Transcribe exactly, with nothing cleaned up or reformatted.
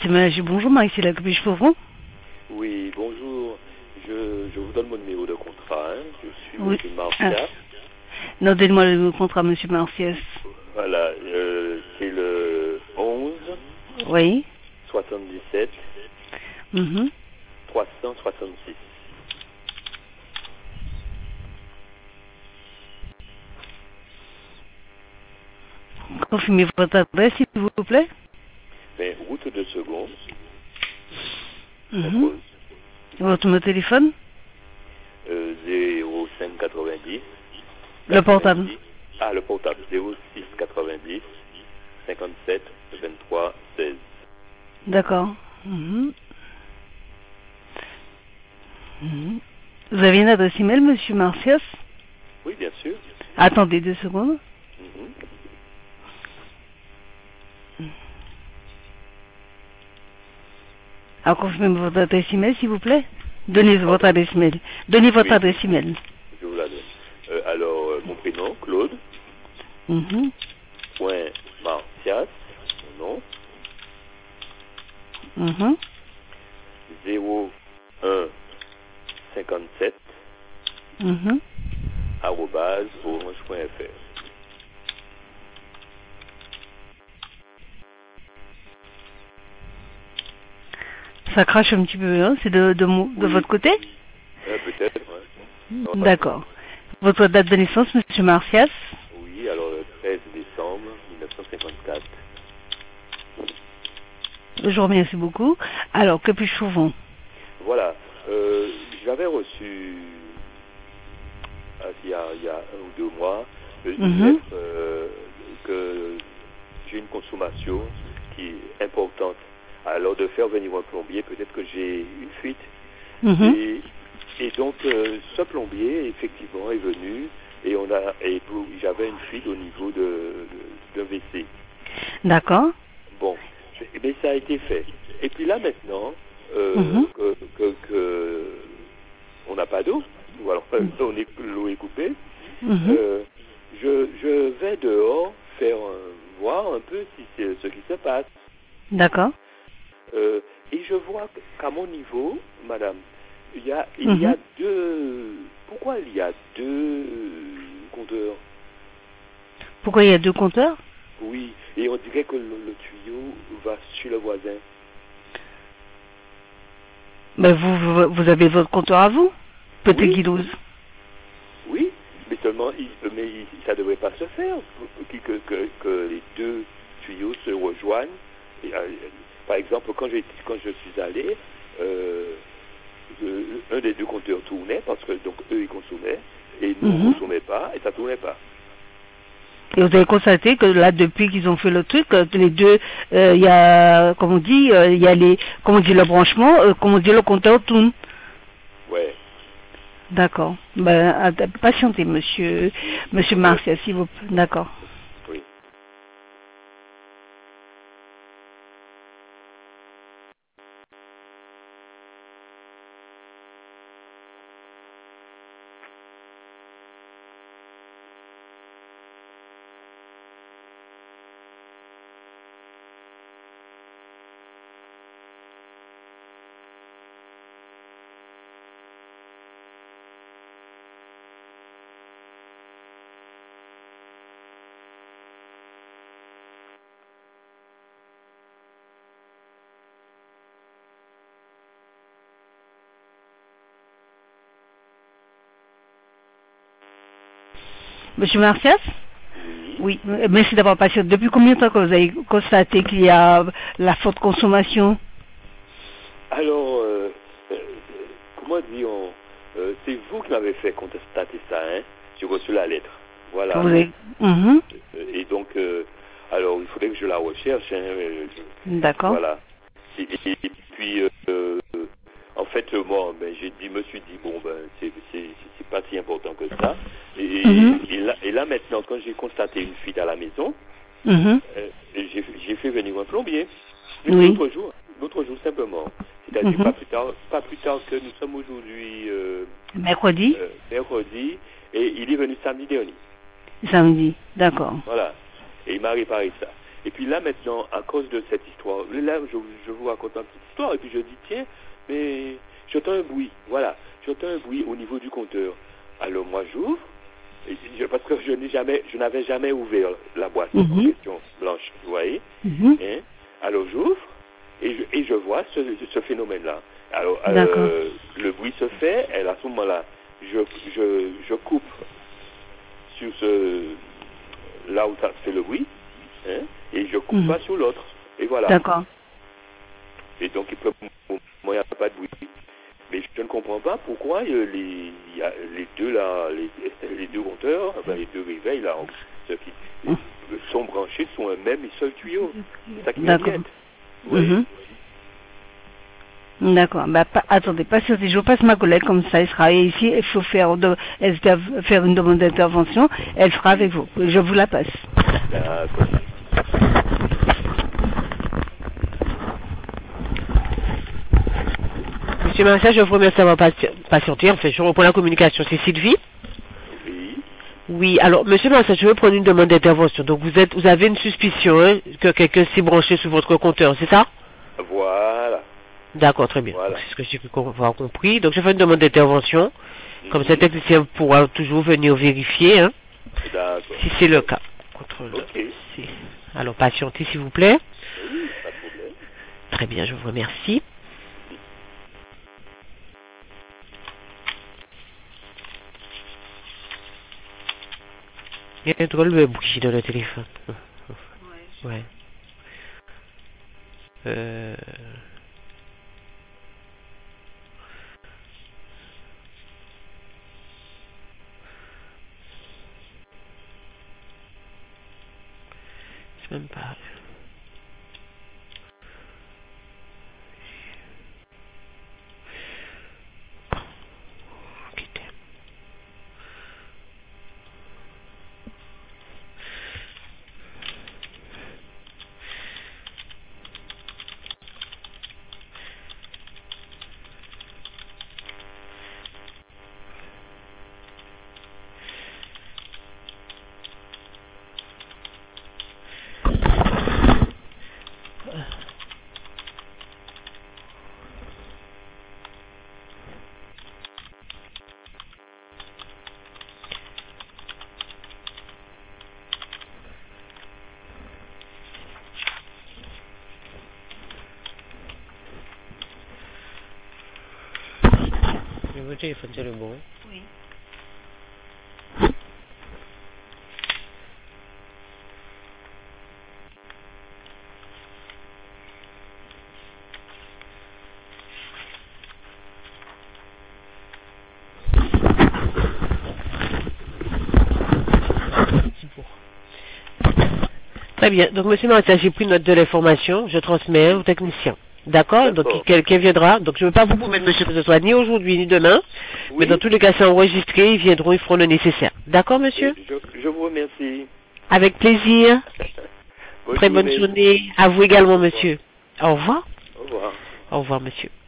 Monsieur Maggi, bonjour, Marie-Célia, que puis-je pour vous? Oui, bonjour. Je, je vous donne mon numéro de contrat. Hein. Je suis Oui. Monsieur Marcia. Ah. Non, donnez-moi le contrat, Monsieur Marciès. Voilà, euh, c'est le onze Oui. soixante-dix-sept Mhm. trois cent soixante-six. Confirmez votre adresse, s'il vous plaît. Ben, route de seconde. Mhm. Votre numéro de téléphone? Euh, zéro cinq quatre-vingt-dix. Le portable. Ah, le portable. zéro six quatre-vingt-dix cinquante-sept vingt-trois seize. D'accord. Mhm. Mhm. Vous avez une adresse email, Monsieur Marciès? Oui, bien sûr. Attendez deux secondes. Mhm. Alors, confirmez votre adresse email, s'il vous plaît. Donnez Pardon. votre adresse email. Donnez votre Oui. adresse email. Je vous la donne. Euh, alors, euh, mon prénom, Claude, Mhm. point Martias, mon nom, Mhm. zéro un cinquante-sept, Mhm. arrobase, orange point f r. Ça crache un petit peu, hein? C'est de, de, mon- de Oui. votre côté? Euh, peut-être, ouais. Ouais. D'accord. Votre date de naissance, Monsieur Marcias? Oui, alors le treize décembre mille neuf cent cinquante-quatre. Je vous remercie beaucoup. Alors, que puis-je pour vous? Voilà. Euh, j'avais reçu, ah, il y, a, il y a un ou deux mois, une Mhm. lettre euh, que j'ai une consommation qui est importante. Alors de faire venir un plombier, peut-être que j'ai une fuite. Mhm. Et, et donc euh, ce plombier effectivement est venu et on a et pour- j'avais une fuite au niveau de, de- d'un W C. D'accord. Bon, eh bien, ça a été fait. Et puis là maintenant euh, Mhm. que, que, que on n'a pas d'eau, ou alors euh, on est, l'eau est coupée, Mhm. euh, je, je vais dehors faire un- voir un peu si c'est ce qui se passe. D'accord. Euh, et je vois qu'à mon niveau, madame, il y a, il y Mhm. a deux... Pourquoi il y a deux compteurs? Pourquoi il y a deux compteurs? Oui, et on dirait que le, le tuyau va sur le voisin. Ben, vous, vous, vous avez votre compteur à vous, petit Oui, Guidouz. oui, mais seulement, il, mais il- ça ne devrait pas se faire, que, que, que, que les deux tuyaux se rejoignent. Et, euh, par exemple, quand, j'ai, quand je suis allé, euh, euh, un des deux compteurs tournait, parce que donc eux, ils consommaient, et nous, on ne Mhm. consommait pas, et ça ne tournait pas. Et vous avez constaté que là, depuis qu'ils ont fait le truc, euh, les deux, euh, il y a, comme on dit, euh, il y a les, comme on dit, le branchement, euh, comme on dit, le compteur tourne. Ouais, D'accord. Ben, att- patientez, monsieur, oui, monsieur euh, Marcia, s'il vous plaît. D'accord. oui. Monsieur Marcias? Oui. Oui, euh, merci d'avoir patienté. Depuis combien de temps que vous avez constaté qu'il y a la forte consommation? Alors, euh, euh, comment dit-on, euh, c'est vous qui m'avez fait constater ça, hein? J'ai reçu la lettre. Que Voilà. vous avez... Mhm. Euh, Et donc, euh, alors, il faudrait que je la recherche. Hein, euh, je- D'accord. voilà. Et, et- et puis, euh, euh, en fait, euh, moi, ben, j'ai dit, me suis dit, bon, ben, c'est c'est- c'est pas si important que ça. Et, Mhm. et là, et là, maintenant, quand j'ai constaté une fuite à la maison, Mhm. euh, j'ai j'ai fait venir un plombier. Oui. L'autre jour, l'autre jour simplement. C'est-à-dire Mhm. pas plus tard, pas plus tard que nous sommes aujourd'hui euh, Mercredi? euh, mercredi, et il est venu samedi dernier. Samedi. D'accord. Voilà. Et il m'a réparé ça. Et puis là, maintenant, à cause de cette histoire, là, je, je vous raconte une petite histoire, et puis je dis, tiens, mais j'entends un bruit, voilà, j'entends un bruit au niveau du compteur. Alors moi, j'ouvre, et je, parce que je n'ai jamais, je n'avais jamais ouvert la boîte Mm-hmm. en question blanche, vous voyez. Mm-hmm. Hein? Alors j'ouvre, et je, et je vois ce, ce phénomène-là. Alors, D'accord. euh, le bruit se fait, et à ce moment-là, je, je, je coupe sur ce, là où ça fait le bruit, hein, et je coupe Mhm. pas sur l'autre. Et voilà. D'accord. Et donc, il peut, moi, il n'y a pas de bruit. Mais je ne comprends pas pourquoi euh, les, il y a les deux là, les, les deux compteurs, enfin, les deux réveils là, ceux qui Mhm. sont branchés sont un même et seul tuyau. C'est ça qui D'accord. m'inquiète. Vous voyez? Mhm. D'accord. Bah, pas, attendez, patientez, je vous passe ma collègue, comme ça, elle sera ici, il faut faire, de, elle doit faire une demande d'intervention, elle sera avec vous. Je vous la passe. D'accord. Monsieur Marcel, je vous remercie d'avoir pati- patienté. En fait, je reprends la communication. C'est Sylvie. Oui. Oui, alors, monsieur Marcel, je veux prendre une demande d'intervention. Donc, vous êtes, vous avez une suspicion hein, que quelqu'un s'est branché sur votre compteur, c'est ça? Voilà. D'accord, très bien. Voilà. Donc, c'est ce que j'ai pu com- avoir compris. Donc, je fais une demande d'intervention. Comme Mhm. ça, le technicien pourra toujours venir vérifier, hein, D'accord. si c'est le cas. Contrôle. Ok. Si. Alors, patientez, s'il vous plaît. Oui, pas de problème. Très bien, je vous remercie. Il y a un drôle de bruit dans le téléphone. Ouais. Euh... C'est même pas... Quitter. Le téléphone, c'est le bon. Oui. C'est pour. Très bien. Donc, monsieur Martin, j'ai pris note de l'information. Je transmets au technicien. D'accord? Donc, D'accord. quelqu'un viendra. Donc, je ne veux pas vous promettre, monsieur, que ce soit ni aujourd'hui ni demain. Oui. Mais dans tous les cas, c'est enregistré. Ils viendront, ils feront le nécessaire. D'accord, monsieur? Je, je vous remercie. Avec plaisir. Bonne Très bonne journée. journée. À vous également, monsieur. Au revoir. Au revoir. Au revoir, monsieur.